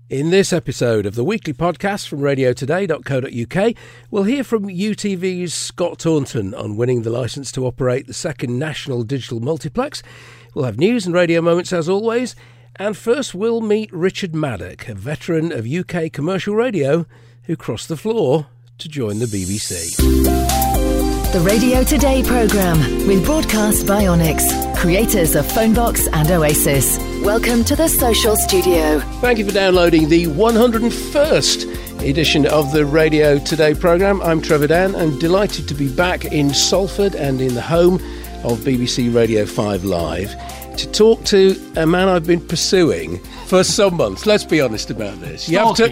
In this episode of the weekly podcast from radiotoday.co.uk, we'll hear from UTV's Scott Taunton on winning the licence to operate the second national digital multiplex. We'll have news and radio moments as always. And first we'll meet Richard Maddock, a veteran of UK commercial radio who crossed the floor to join the BBC. The Radio Today programme with Broadcast by Onyx, creators of Phonebox and Oasis. Welcome to the Social Studio. Thank you for downloading the 101st edition of the Radio Today programme. I'm Trevor Dan and delighted to be back in Salford and in the home of BBC Radio 5 Live to talk to a man I've been pursuing for some months. Let's be honest about this.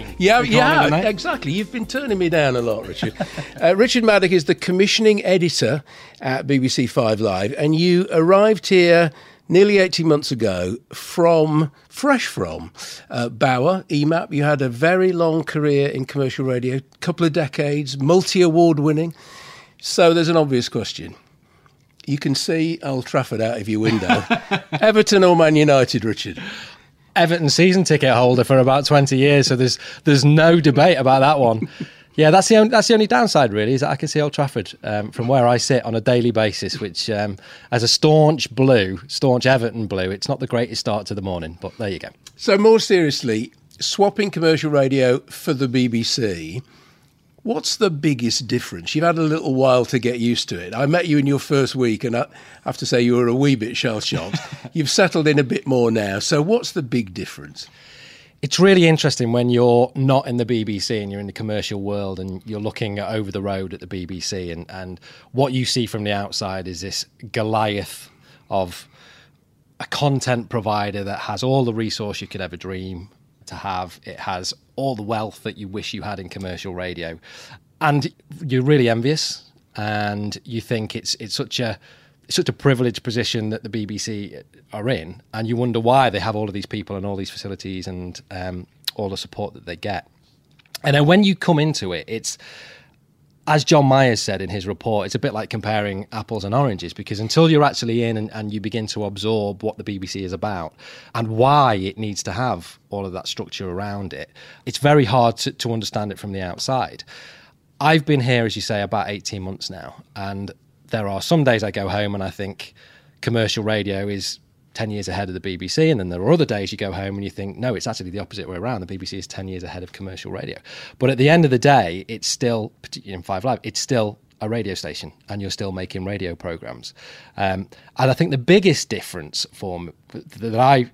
Exactly. You've been turning me down a lot, Richard. Richard Maddock is the commissioning editor at BBC 5 Live, and you arrived here nearly 18 months ago fresh from Bauer, EMAP. You had a very long career in commercial radio, couple of decades, multi-award winning. So there's an obvious question. You can see Old Trafford out of your window. Everton or Man United, Richard? Everton season ticket holder for about 20 years, so there's no debate about that one. Yeah, that's the only downside, really, is that I can see Old Trafford from where I sit on a daily basis, which, as a staunch Everton blue, it's not the greatest start to the morning, but there you go. So more seriously, swapping commercial radio for the BBC, what's the biggest difference? You've had a little while to get used to it. I met you in your first week, and I have to say you were a wee bit shell-shocked. You've settled in a bit more now. So what's the big difference? It's really interesting when you're not in the BBC and you're in the commercial world and you're looking over the road at the BBC and what you see from the outside is this Goliath of a content provider that has all the resource you could ever dream to have. It has all the wealth that you wish you had in commercial radio, and you're really envious and you think it's such a privileged position that the BBC are in, and you wonder why they have all of these people and all these facilities and all the support that they get. And then when you come into it, it's, as John Myers said in his report, it's a bit like comparing apples and oranges, because until you're actually in and you begin to absorb what the BBC is about and why it needs to have all of that structure around it, it's very hard to understand it from the outside. I've been here, as you say, about 18 months now, and there are some days I go home and I think commercial radio is 10 years ahead of the BBC, and then there are other days you go home and you think, no, it's actually the opposite way around. The BBC is 10 years ahead of commercial radio. But at the end of the day, it's still, particularly in 5 Live, it's still a radio station, and you're still making radio programmes. And I think the biggest difference that I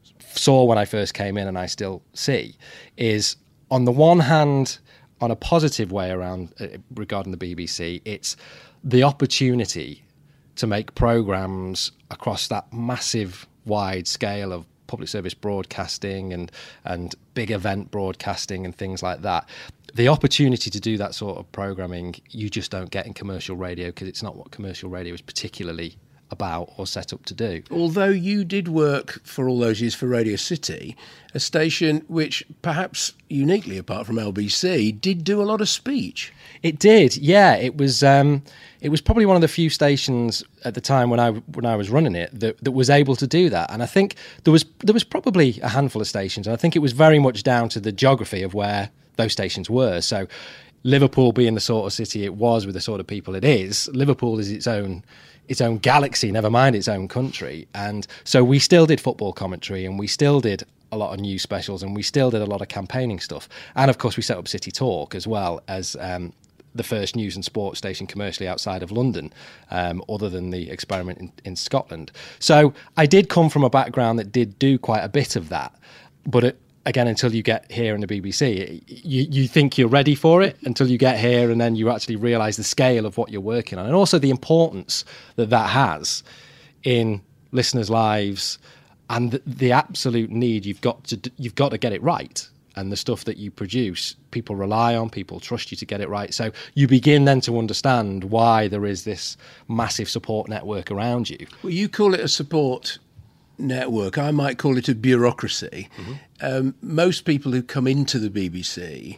saw when I first came in, and I still see, is on the one hand, on a positive way around regarding the BBC, it's the opportunity to make programmes across that massive, wide scale of public service broadcasting and big event broadcasting and things like that. The opportunity to do that sort of programming, you just don't get in commercial radio, because it's not what commercial radio is particularly about or set up to do. Although you did work for all those years for Radio City, a station which, perhaps uniquely apart from LBC, did do a lot of speech. It did, yeah. It was probably one of the few stations at the time when I was running it that was able to do that. And I think there was probably a handful of stations, and I think it was very much down to the geography of where those stations were. So Liverpool being the sort of city it was with the sort of people it is, Liverpool is its own galaxy, never mind its own country. And so we still did football commentary, and we still did a lot of news specials, and we still did a lot of campaigning stuff. And of course we set up City Talk as well as the first news and sports station commercially outside of London, other than the experiment in Scotland. So I did come from a background that did do quite a bit of that. But again, until you get here in the BBC, you think you're ready for it until you get here, and then you actually realise the scale of what you're working on, and also the importance that has in listeners' lives, and the absolute need you've got to get it right. And the stuff that you produce, people rely on, people trust you to get it right. So you begin then to understand why there is this massive support network around you. Well, you call it a support network. I might call it a bureaucracy. Mm-hmm. Most people who come into the BBC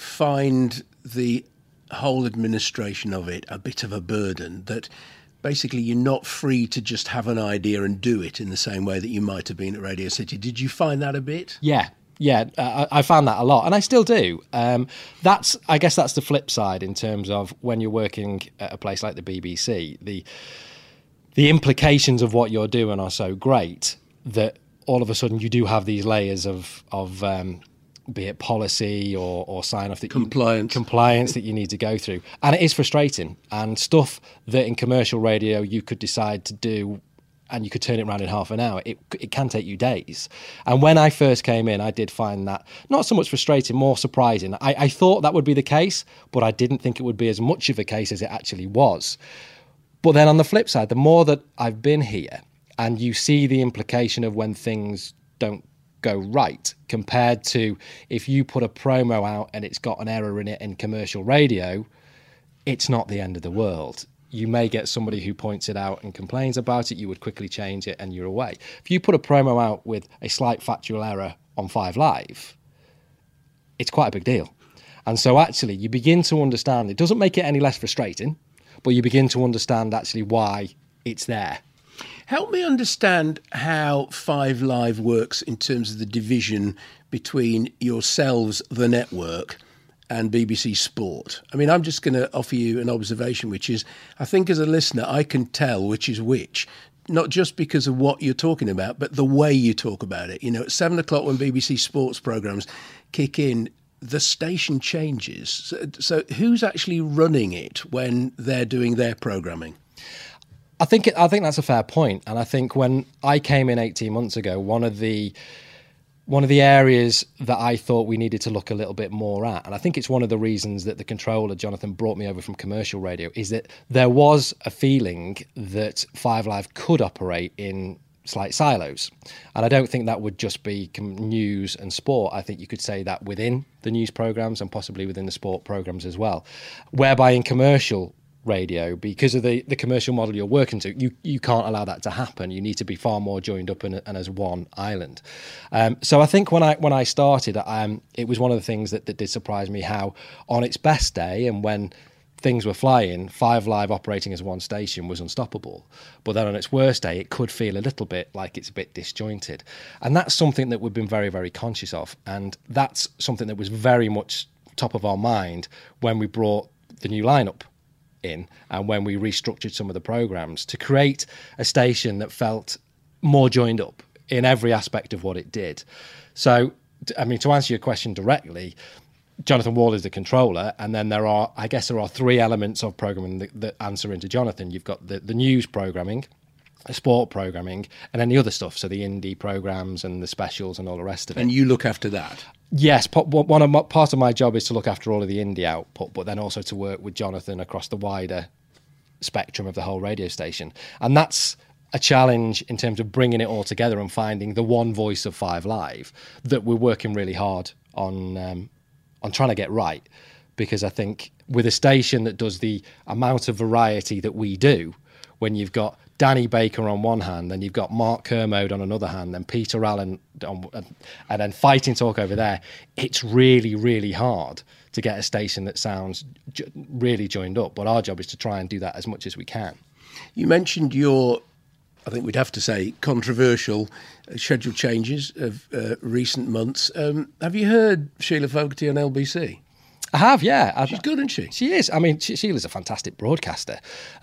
find the whole administration of it a bit of a burden, that basically you're not free to just have an idea and do it in the same way that you might have been at Radio City. Did you find that a bit? Yeah, I found that a lot, and I still do. I guess that's the flip side in terms of when you're working at a place like the BBC. The implications of what you're doing are so great that all of a sudden you do have these layers of be it policy or sign off that compliance that you need to go through, and it is frustrating. And stuff that in commercial radio you could decide to do, and you could turn it around in half an hour. It can take you days. And when I first came in, I did find that not so much frustrating, more surprising. I thought that would be the case, but I didn't think it would be as much of a case as it actually was. But then on the flip side, the more that I've been here and you see the implication of when things don't go right compared to if you put a promo out and it's got an error in it in commercial radio, it's not the end of the world. You may get somebody who points it out and complains about it. You would quickly change it and you're away. If you put a promo out with a slight factual error on 5 Live, it's quite a big deal. And so actually you begin to understand, it doesn't make it any less frustrating, but you begin to understand actually why it's there. Help me understand how 5 Live works in terms of the division between yourselves, the network, and BBC Sport. I mean, I'm just going to offer you an observation, which is, I think as a listener, I can tell which is which, not just because of what you're talking about, but the way you talk about it. You know, at 7 o'clock when BBC Sports programmes kick in, the station changes. So who's actually running it when they're doing their programming? I think that's a fair point. And I think when I came in 18 months ago, one of the areas that I thought we needed to look a little bit more at, and I think it's one of the reasons that the controller, Jonathan, brought me over from commercial radio, is that there was a feeling that 5 Live could operate in slight silos. And I don't think that would just be news and sport. I think you could say that within the news programmes and possibly within the sport programmes as well. Whereby in commercial radio, because of the commercial model you're working to, you can't allow that to happen. You need to be far more joined up and as one island. So I think when I started, it was one of the things that did surprise me how on its best day and when things were flying, 5 Live operating as one station was unstoppable. But then on its worst day, it could feel a little bit like it's a bit disjointed. And that's something that we've been very, very conscious of. And that's something that was very much top of our mind when we brought the new lineup in and when we restructured some of the programmes to create a station that felt more joined up in every aspect of what it did. So, I mean, to answer your question directly, Jonathan Wall is the controller, and then there are 3 elements of programming that answer into Jonathan. You've got the news programming, the sport programming, and then the other stuff, so the indie programmes and the specials and all the rest of it. And you look after that? Yes, part of my job is to look after all of the indie output, but then also to work with Jonathan across the wider spectrum of the whole radio station. And that's a challenge in terms of bringing it all together and finding the one voice of 5 Live that we're working really hard on trying to get right. Because I think with a station that does the amount of variety that we do, when you've got Danny Baker on one hand, then you've got Mark Kermode on another hand, then Peter Allen, and then Fighting Talk over there, it's really, really hard to get a station that sounds really joined up. But our job is to try and do that as much as we can. You mentioned your, I think we'd have to say, controversial schedule changes of recent months. Have you heard Sheila Fogarty on LBC? I have, yeah. She's good, isn't she? She is. I mean, Sheila's a fantastic broadcaster.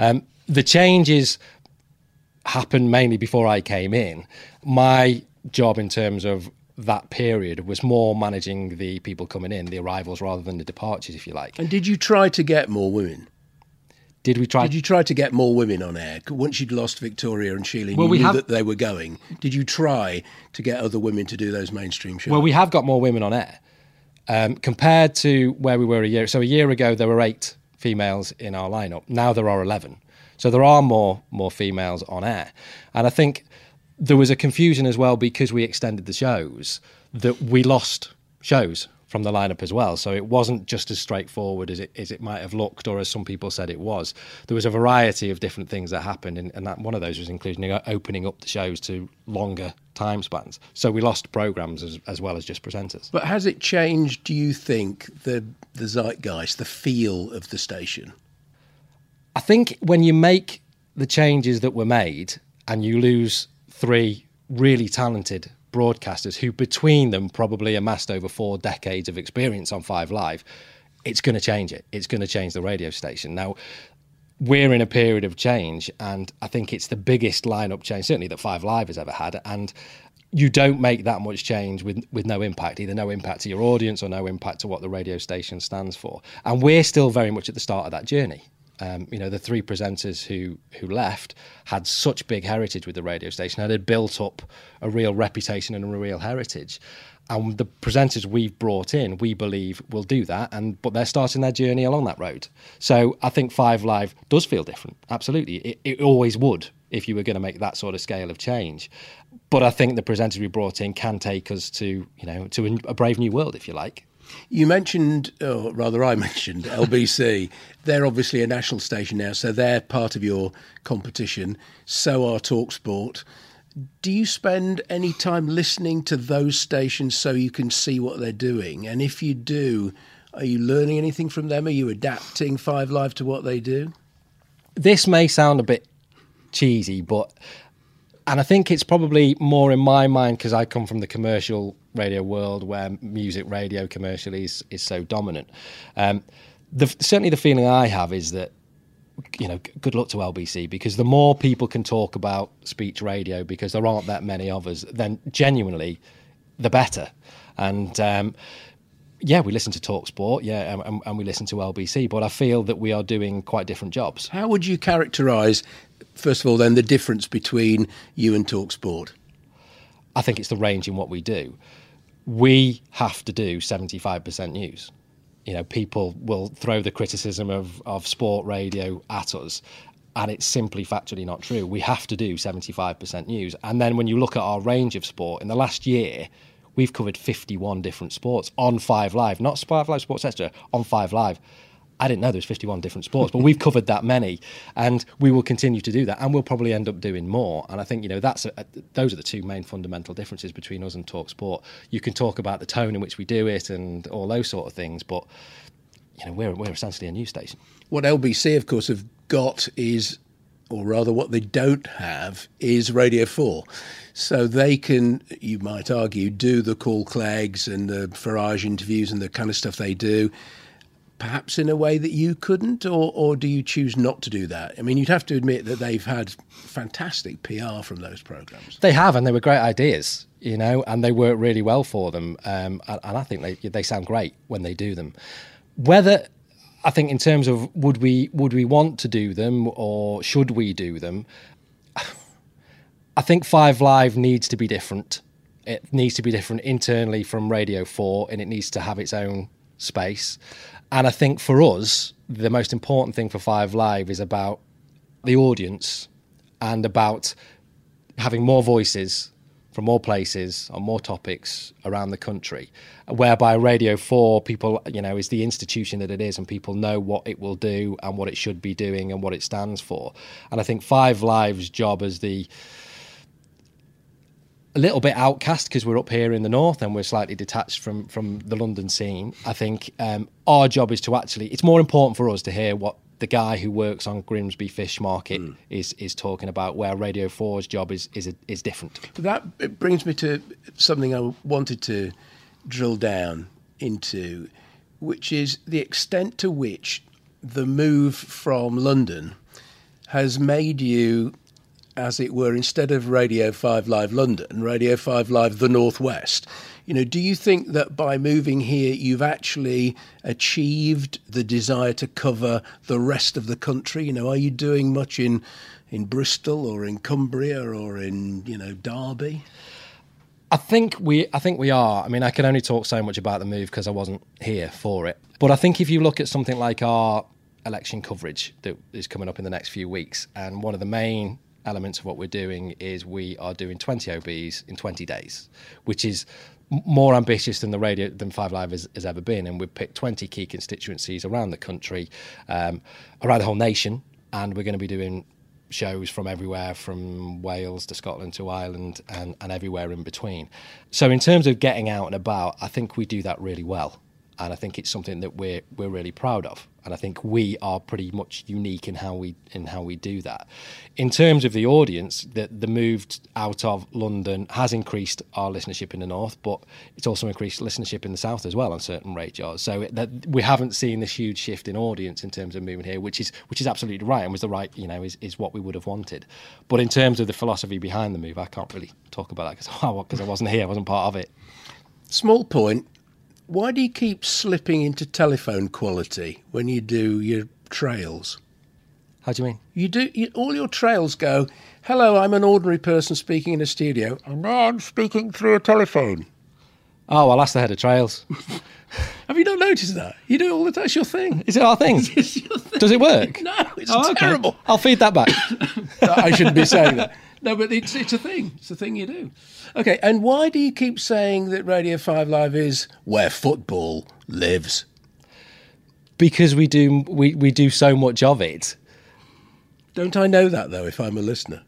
The changes happened mainly before I came in. My job in terms of that period was more managing the people coming in, the arrivals rather than the departures, if you like. And did you try to get more women? Did you try to get more women on air? Once you'd lost Victoria and Sheila, you knew that they were going. Did you try to get other women to do those mainstream shows? Well, we have got more women on air. Compared to where we were a year. So a year ago, there were 8 females in our lineup. Now there are 11. So there are more females on air. And I think there was a confusion as well because we extended the shows that we lost shows from the lineup as well. So it wasn't just as straightforward as it might have looked or as some people said it was. There was a variety of different things that happened, and that one of those was including opening up the shows to longer time spans. So we lost programmes as well as just presenters. But has it changed, do you think, the zeitgeist, the feel of the station? I think when you make the changes that were made and you lose 3 really talented broadcasters who between them probably amassed over 4 decades of experience on 5 Live, it's going to change it. It's going to change the radio station. Now, we're in a period of change, and I think it's the biggest lineup change, certainly that 5 Live has ever had, and you don't make that much change with no impact, either no impact to your audience or no impact to what the radio station stands for. And we're still very much at the start of that journey. The 3 presenters who left had such big heritage with the radio station, and had built up a real reputation and a real heritage. And the presenters we've brought in, we believe, will do that, but they're starting their journey along that road. So I think 5 Live does feel different, absolutely. It always would if you were going to make that sort of scale of change. But I think the presenters we brought in can take us to a brave new world, if you like. You mentioned, or rather I mentioned, LBC. They're obviously a national station now, so they're part of your competition. So are TalkSport. Do you spend any time listening to those stations so you can see what they're doing? And if you do, are you learning anything from them? Are you adapting 5 Live to what they do? This may sound a bit cheesy, and I think it's probably more in my mind because I come from the commercial radio world where music radio commercially is so dominant. Certainly the feeling I have is that, good luck to LBC, because the more people can talk about speech radio, because there aren't that many of us, then genuinely the better. And we listen to TalkSport, and we listen to LBC, but I feel that we are doing quite different jobs. How would you characterise, first of all, then, the difference between you and TalkSport? I think it's the range in what we do. We have to do 75% news. People will throw the criticism of sport radio at us, and it's simply factually not true. We have to do 75% news. And then when you look at our range of sport, in the last year, we've covered 51 different sports on 5 Live, not 5 Live Sports Extra, on 5 Live. I didn't know there was 51 different sports, but we've covered that many, and we will continue to do that, and we'll probably end up doing more. And I think those are the 2 main fundamental differences between us and TalkSport. You can talk about the tone in which we do it and all those sort of things, but we're essentially a news station. What LBC, of course, have got is, or rather what they don't have, is Radio 4. So they can, you might argue, do the Call Cleggs and the Farage interviews and the kind of stuff they do, perhaps in a way that you couldn't, or do you choose not to do that? I mean, you'd have to admit that they've had fantastic PR from those programmes. They have, and they were great ideas, and they work really well for them. And I think they sound great when they do them. I think in terms of would we want to do them or should we do them, I think 5 Live needs to be different. It needs to be different internally from Radio 4, and it needs to have its own space. And I think for us, the most important thing for 5 Live is about the audience and about having more voices from more places on more topics around the country, whereby Radio 4, people, is the institution that it is, and people know what it will do and what it should be doing and what it stands for. And I think 5 Live's job as a little bit outcast, because we're up here in the north and we're slightly detached from the London scene. I think our job is to it's more important for us to hear what the guy who works on Grimsby Fish Market is talking about, where Radio 4's job is different. That brings me to something I wanted to drill down into, which is the extent to which the move from London has made you, as it were, instead of Radio 5 Live London, Radio 5 Live the Northwest. Do you think that by moving here you've actually achieved the desire to cover the rest of the country? Are you doing much in Bristol or in Cumbria or in, Derby? I think we are. I mean, I can only talk so much about the move because I wasn't here for it. But I think if you look at something like our election coverage that is coming up in the next few weeks, and one of the main elements of what we're doing is we are doing 20 OBs in 20 days, which is more ambitious than 5 Live has ever been. And we've picked 20 key constituencies around the country, around the whole nation, and we're going to be doing shows from everywhere, from Wales to Scotland to Ireland and everywhere in between. So in terms of getting out and about, I think we do that really well. And I think it's something that we're really proud of. And I think we are pretty much unique in how we do that. In terms of the audience, the move out of London has increased our listenership in the north, but it's also increased listenership in the south as well on certain radios. So we haven't seen this huge shift in audience in terms of moving here, which is absolutely right and was the right, is what we would have wanted. But in terms of the philosophy behind the move, I can't really talk about that because I wasn't here, I wasn't part of it. Small point. Why do you keep slipping into telephone quality when you do your trails? How do you mean? All your trails go, hello, I'm an ordinary person speaking in a studio, and now I'm speaking through a telephone. Oh, I'll ask the head of trails. Have you not noticed that? You do it all the time. It's your thing. Is it our thing? It's your thing. Does it work? No, it's terrible. Okay. I'll feed that back. No, I shouldn't be saying that. No, but it's a thing. It's a thing you do. Okay, and why do you keep saying that Radio 5 Live is where football lives? Because we do so much of it. Don't I know that, though, if I'm a listener?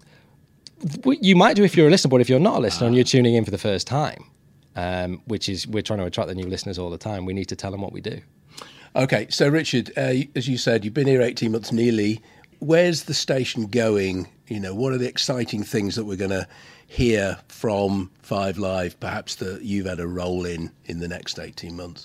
You might do if you're a listener, but if you're not a listener and you're tuning in for the first time, which is we're trying to attract the new listeners all the time, we need to tell them what we do. Okay, so Richard, as you said, you've been here 18 months nearly. Where's the station going? What are the exciting things that we're going to hear from 5 Live, perhaps that you've had a role in the next 18 months?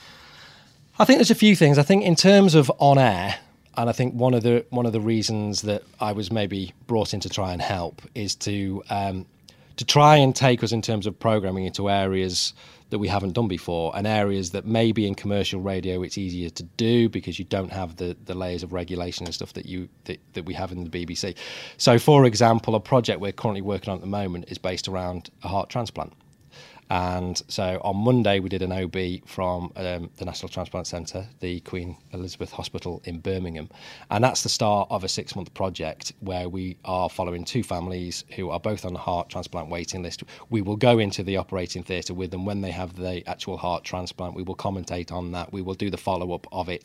I think there's a few things. I think in terms of on air, and I think one of the reasons that I was maybe brought in to try and help is to try and take us in terms of programming into areas that we haven't done before, and areas that maybe in commercial radio it's easier to do because you don't have the layers of regulation and stuff that we have in the BBC. So, for example, a project we're currently working on at the moment is based around a heart transplant. And so on Monday we did an OB from the National Transplant Centre, the Queen Elizabeth Hospital in Birmingham. And that's the start of a 6-month project where we are following 2 families who are both on the heart transplant waiting list. We will go into the operating theatre with them when they have the actual heart transplant. We will commentate on that. We will do the follow-up of it.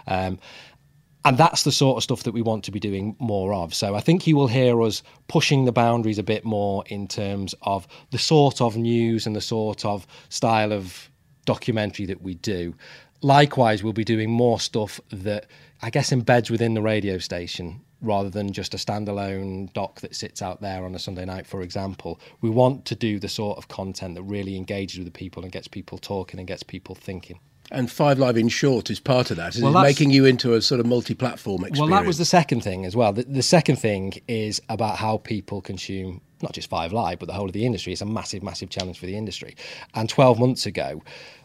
And that's the sort of stuff that we want to be doing more of. So I think you will hear us pushing the boundaries a bit more in terms of the sort of news and the sort of style of documentary that we do. Likewise, we'll be doing more stuff that I guess embeds within the radio station rather than just a standalone doc that sits out there on a Sunday night, for example. We want to do the sort of content that really engages with the people and gets people talking and gets people thinking. And 5 Live in short is part of that. Is it making you into a sort of multi-platform experience? Well, that was the second thing as well. The second thing is about how people consume, not just 5 Live, but the whole of the industry. It's a massive, massive challenge for the industry. And 12 months ago,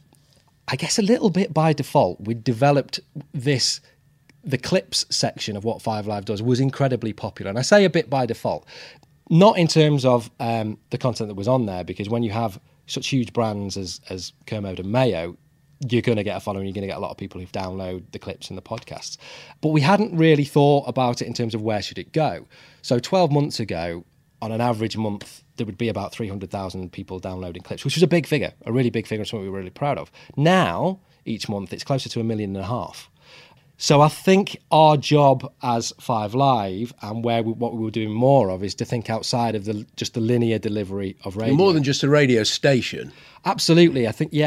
I guess a little bit by default, we developed this. The clips section of what 5 Live does was incredibly popular. And I say a bit by default, not in terms of the content that was on there, because when you have such huge brands as Kermode and Mayo, you're going to get a following, you're going to get a lot of people who download the clips and the podcasts. But we hadn't really thought about it in terms of where should it go. So 12 months ago, on an average month, there would be about 300,000 people downloading clips, which was a big figure, a really big figure, and something we were really proud of. Now, each month, it's closer to 1.5 million. So I think our job as 5 Live and what we were doing more of is to think outside of just the linear delivery of radio. More than just a radio station. Absolutely. I think,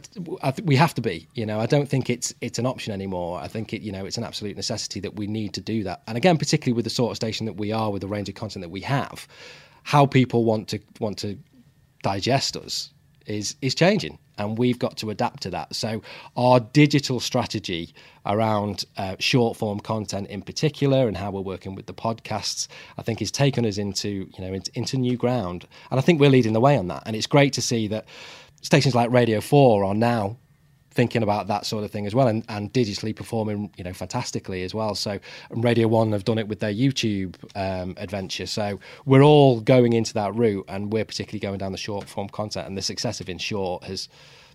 we have to be. I don't think it's an option anymore. I think it's an absolute necessity that we need to do that. And again, particularly with the sort of station that we are, with the range of content that we have, how people want to digest us is changing, and we've got to adapt to that. So our digital strategy around short form content in particular, and how we're working with the podcasts, I think is taken us into new ground, and I think we're leading the way on that. And it's great to see that stations like Radio 4 are now thinking about that sort of thing as well, and digitally performing fantastically as well. So Radio 1 have done it with their YouTube adventure. So we're all going into that route, and we're particularly going down the short form content, and the success of In Short has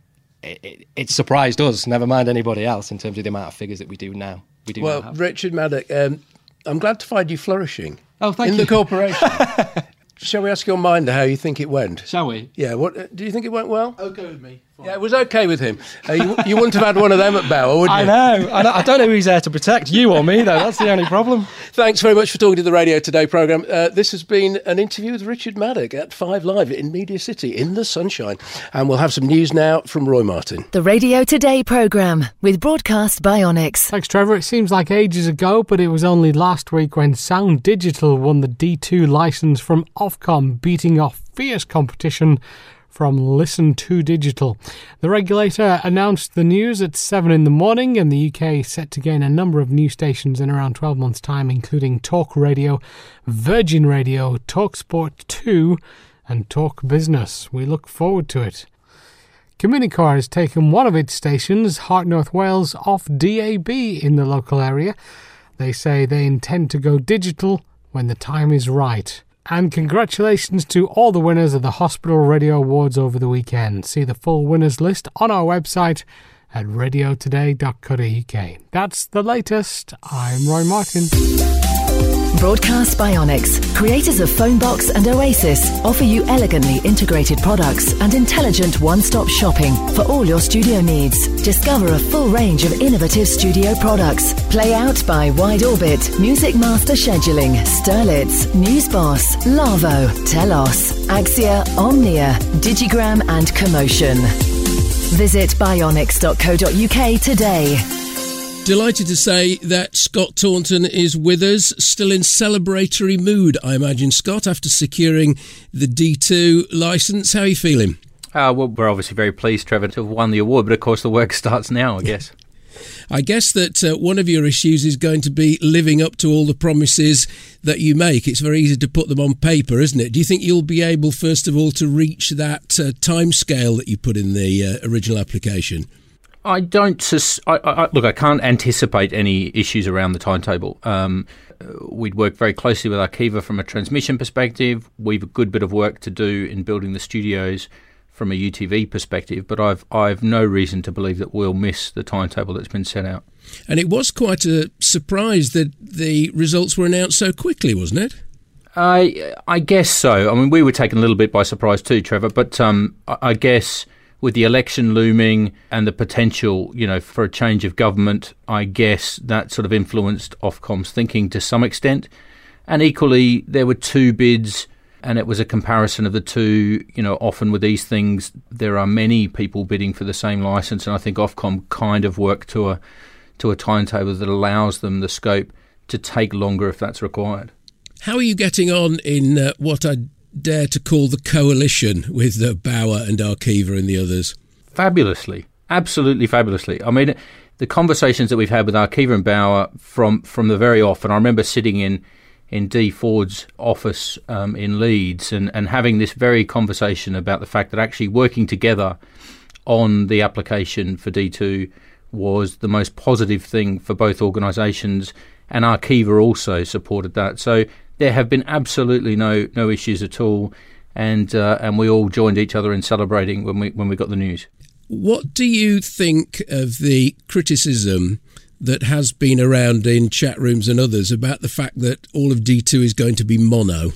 it's surprised us, never mind anybody else, in terms of the amount of figures that we do now. Well, Richard Maddock, I'm glad to find you flourishing. Oh, thank you. In the corporation. Shall we ask your minder how you think it went? Shall we? Yeah. What do you think it went well? Oh, go with me. Yeah, it was okay with him. You wouldn't have had one of them at Bauer, would you? I know. I don't know who he's there to protect, you or me, though. That's the only problem. Thanks very much for talking to the Radio Today programme. This has been an interview with Richard Maddock at 5 Live in Media City in the sunshine. And we'll have some news now from Roy Martin. The Radio Today programme with Broadcast by Onyx. Thanks, Trevor. It seems like ages ago, but it was only last week when Sound Digital won the D2 licence from Ofcom, beating off fierce competition from Listen to Digital. The regulator announced the news at 7 in the morning, and the UK set to gain a number of new stations in around 12 months' time, including Talk Radio, Virgin Radio, Talk Sport 2 and Talk Business. We look forward to it. Communicore has taken one of its stations, Heart North Wales, off DAB in the local area. They say they intend to go digital when the time is right. And congratulations to all the winners of the Hospital Radio Awards over the weekend. See the full winners list on our website at radiotoday.co.uk. That's the latest. I'm Roy Martin. Broadcast by Onyx. Creators of Phonebox and Oasis offer you elegantly integrated products and intelligent one-stop shopping for all your studio needs. Discover a full range of innovative studio products. Play Out by Wide Orbit, Music Master Scheduling, Sterlitz, Newsboss, Lavo, Telos, Axia, Omnia, Digigram and Commotion. Visit bionyx.co.uk today. Delighted to say that Scott Taunton is with us, still in celebratory mood, I imagine. Scott, after securing the D2 licence, how are you feeling? Well, we're obviously very pleased, Trevor, to have won the award, but of course the work starts now, I guess. I guess that one of your issues is going to be living up to all the promises that you make. It's very easy to put them on paper, isn't it? Do you think you'll be able, first of all, to reach that timescale that you put in the original application? I don't. Look, I can't anticipate any issues around the timetable. We'd work very closely with Arqiva from a transmission perspective. We've a good bit of work to do in building the studios from a UTV perspective, but I've no reason to believe that we'll miss the timetable that's been set out. And it was quite a surprise that the results were announced so quickly, wasn't it? I guess so. I mean, we were taken a little bit by surprise too, Trevor, but I guess with the election looming and the potential, for a change of government, I guess that sort of influenced Ofcom's thinking to some extent. And equally, there were two bids, and it was a comparison of the two. Often with these things, there are many people bidding for the same licence, and I think Ofcom kind of worked to a timetable that allows them the scope to take longer if that's required. How are you getting on in what I dare to call the coalition with Bauer and Arqiva and the others? Fabulously. Absolutely fabulously. I mean, the conversations that we've had with Arqiva and Bauer from the very off, and I remember sitting in Dee Ford's office in Leeds and having this very conversation about the fact that actually working together on the application for D2 was the most positive thing for both organisations, and Arqiva also supported that. So there have been absolutely no issues at all, and we all joined each other in celebrating when we got the news. What do you think of the criticism that has been around in chat rooms and others about the fact that all of D2 is going to be mono?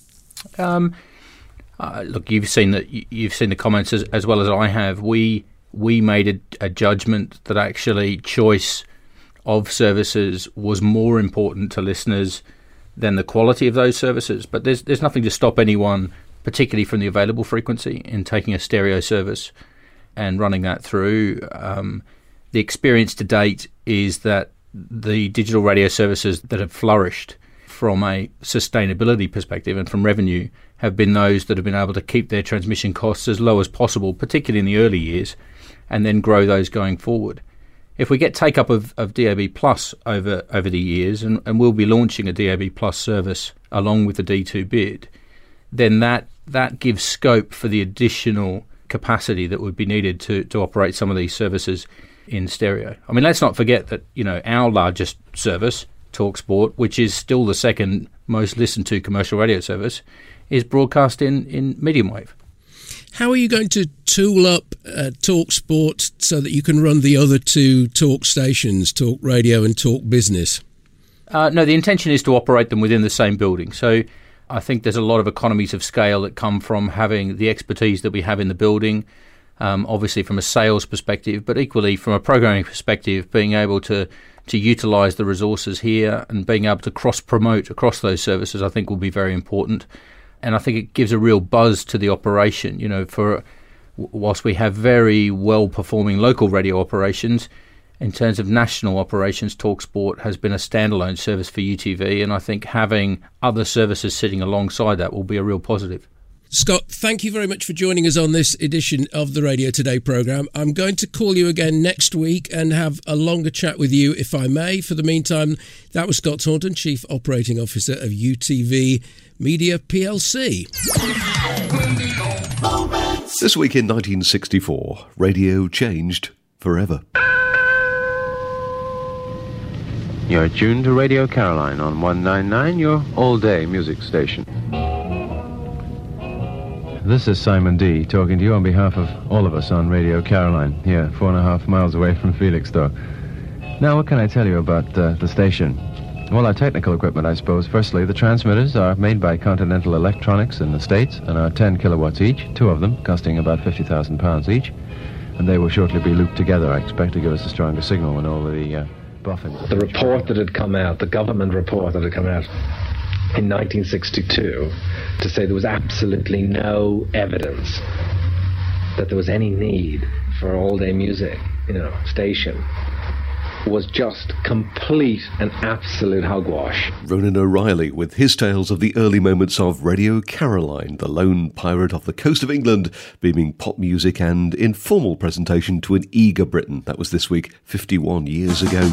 Look, you've seen the comments as well as I have. We made a judgment that actually choice of services was more important to listeners than the quality of those services. But there's nothing to stop anyone, particularly from the available frequency, in taking a stereo service and running that through. The experience to date is that the digital radio services that have flourished from a sustainability perspective and from revenue have been those that have been able to keep their transmission costs as low as possible, particularly in the early years, and then grow those going forward. If we get take-up of DAB Plus over the years, and we'll be launching a DAB Plus service along with the D2 bid, then that gives scope for the additional capacity that would be needed to operate some of these services in stereo. I mean, let's not forget that, our largest service, TalkSport, which is still the second most listened to commercial radio service, is broadcast in medium wave. How are you going to tool up TalkSport so that you can run the other two talk stations, Talk Radio and Talk Business? No, the intention is to operate them within the same building. So I think there's a lot of economies of scale that come from having the expertise that we have in the building. obviously from a sales perspective, but equally from a programming perspective, being able to utilise the resources here and being able to cross-promote across those services, I think will be very important. And I think it gives a real buzz to the operation. Whilst we have very well-performing local radio operations, in terms of national operations, TalkSport has been a standalone service for UTV, and I think having other services sitting alongside that will be a real positive. Scott, thank you very much for joining us on this edition of the Radio Today programme. I'm going to call you again next week and have a longer chat with you, if I may. For the meantime, that was Scott Taunton, Chief Operating Officer of UTV Media PLC. This week in 1964, radio changed forever. You're tuned to Radio Caroline on 199, your all-day music station. This is Simon D. talking to you on behalf of all of us on Radio Caroline, here 4.5 miles away from Felixstowe. Now, what can I tell you about the station? Well, our technical equipment, I suppose. Firstly, the transmitters are made by Continental Electronics in the States and are 10 kilowatts each, 2 of them costing about £50,000 each. And they will shortly be looped together, I expect, to give us a stronger signal when all the boffins... The report that had come out, the government report that had come out in 1962, to say there was absolutely no evidence that there was any need for all-day music, station, was just complete and absolute hogwash. Ronan O'Reilly with his tales of the early moments of Radio Caroline, the lone pirate off the coast of England, beaming pop music and informal presentation to an eager Britain. That was this week, 51 years ago.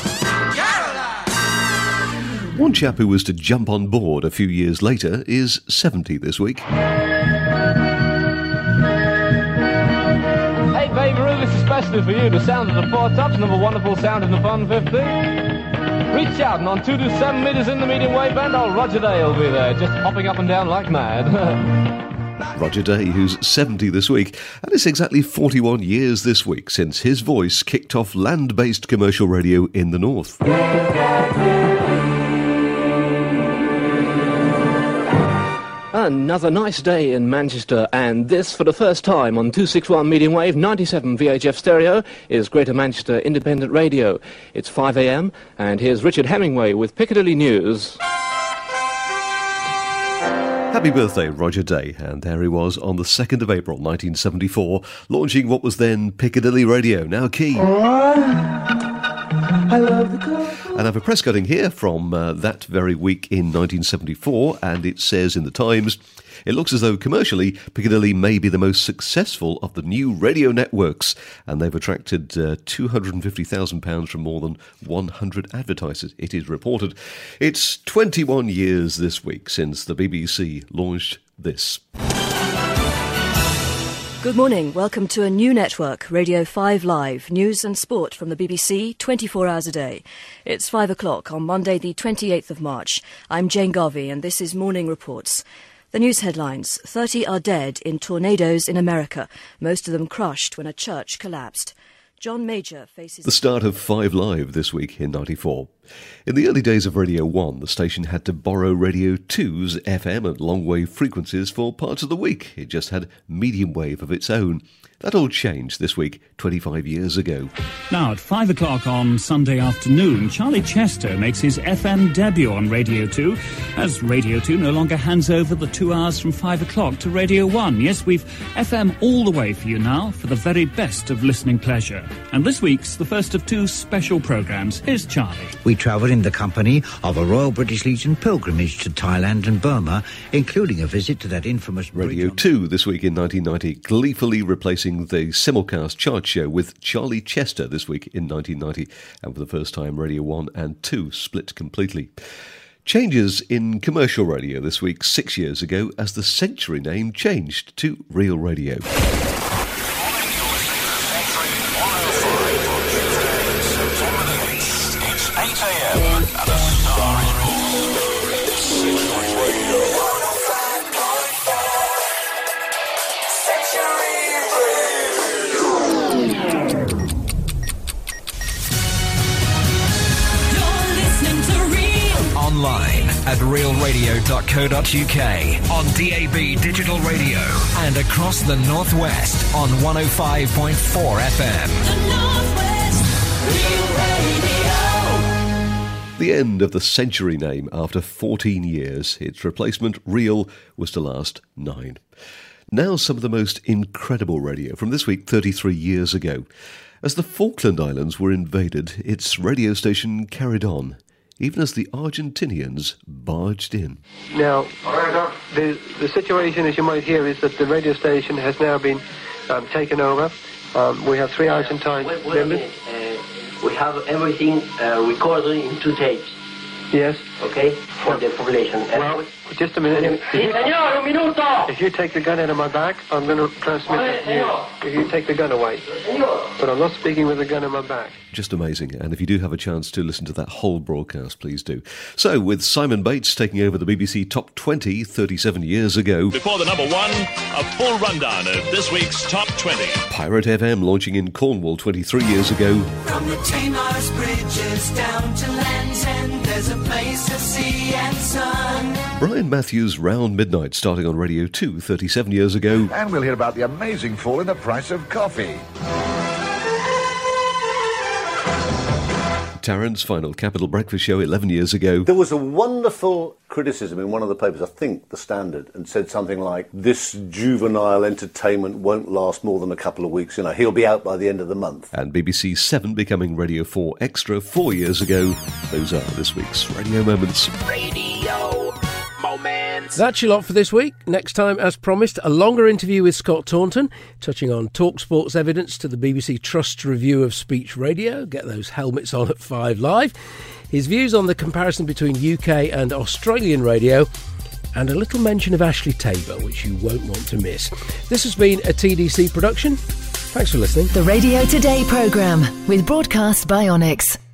One chap who was to jump on board a few years later is 70 this week. Hey, baby, this is especially for you. The sound of the Four Tops, another wonderful sound in the Fun 50. Reach out, and on 2 to 7 meters in the medium wave band, old Roger Day will be there, just hopping up and down like mad. Roger Day, who's 70 this week, and it's exactly 41 years this week since his voice kicked off land-based commercial radio in the north. Another nice day in Manchester, and this, for the first time on 261 medium wave, 97 VHF stereo, is Greater Manchester Independent Radio. It's 5 a.m, and here's Richard Hemingway with Piccadilly News. Happy birthday, Roger Day, and there he was on the 2nd of April 1974, launching what was then Piccadilly Radio, now Key. I love the color. And I have a press cutting here from that very week in 1974, and it says in the Times, it looks as though commercially Piccadilly may be the most successful of the new radio networks, and they've attracted £250,000 from more than 100 advertisers, it is reported. It's 21 years this week since the BBC launched this. Good morning. Welcome to a new network, Radio 5 Live, news and sport from the BBC 24 hours a day. It's 5 o'clock on Monday the 28th of March. I'm Jane Garvey and this is Morning Reports. The news headlines: 30 are dead in tornadoes in America, most of them crushed when a church collapsed. John Major faces... The start of 5 Live this week in 94. In the early days of Radio 1, the station had to borrow Radio 2's FM and long-wave frequencies for parts of the week. It just had medium wave of its own. That all changed this week, 25 years ago. Now, at 5 o'clock on Sunday afternoon, Charlie Chester makes his FM debut on Radio 2, as Radio 2 no longer hands over the 2 hours from 5 o'clock to Radio 1. Yes, we've FM all the way for you now, for the very best of listening pleasure. And this week's the first of 2 special programmes. Here's Charlie. We travelled in the company of a Royal British Legion pilgrimage to Thailand and Burma, including a visit to that infamous... Radio 2 this week in 1990, gleefully replacing the simulcast chart show with Charlie Chester this week in 1990, and for the first time Radio 1 and 2 split completely. Changes in commercial radio this week 6 years ago as the Century name changed to Real Radio. Online at realradio.co.uk. BBCRadio.co.uk, on DAB Digital Radio, and across the Northwest on 105.4 FM. The Northwest Real Radio. The end of the Century name after 14 years. Its replacement, Real, was to last 9. Now some of the most incredible radio from this week 33 years ago. As the Falkland Islands were invaded, its radio station carried on, even as the Argentinians barged in. Now, the situation, as you might hear, is that the radio station has now been taken over. We have 3 Argentine members. We have everything recorded in 2 tapes. Yes. Okay, for the population. Well, just a minute. If you take the gun out of my back, I'm going to transmit it to you. If you take the gun away. But I'm not speaking with the gun in my back. Just amazing. And if you do have a chance to listen to that whole broadcast, please do. So, with Simon Bates taking over the BBC Top 20 37 years ago. Before the number 1, a full rundown of this week's Top 20. Pirate FM launching in Cornwall 23 years ago. From the Tamars Bridges down to Land's End, there's a place of sea and sun. Brian Matthews' Round Midnight starting on Radio 2 37 years ago. And we'll hear about the amazing fall in the price of coffee. Tarrant's final Capital Breakfast Show 11 years ago. There was a wonderful criticism in one of the papers, I think The Standard, and said something like, this juvenile entertainment won't last more than a couple of weeks. He'll be out by the end of the month. And BBC 7 becoming Radio 4 Extra 4 years ago. Those are this week's Radio Moments. Radio Moments. That's your lot for this week. Next time, as promised, a longer interview with Scott Taunton, touching on TalkSport's evidence to the BBC Trust's review of speech radio. Get those helmets on at 5 Live. His views on the comparison between UK and Australian radio, and a little mention of Ashley Tabor, which you won't want to miss. This has been a TDC production. Thanks for listening. The Radio Today programme with Broadcast by Onyx.